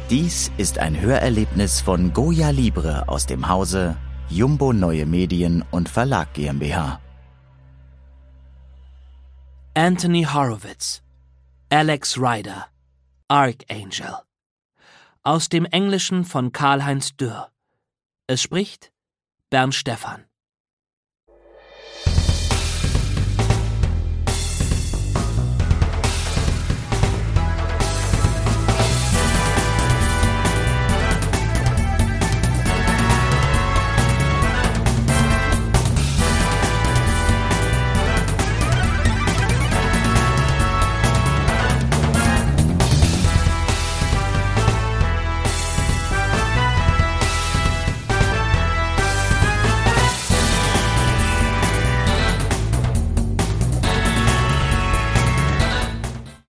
Dies ist ein Hörerlebnis von Goya Libre aus dem Hause Jumbo Neue Medien und Verlag GmbH. Anthony Horowitz, Alex Rider, Archangel. Aus dem Englischen von Karl-Heinz Dürr. Es spricht Bernd Stephan.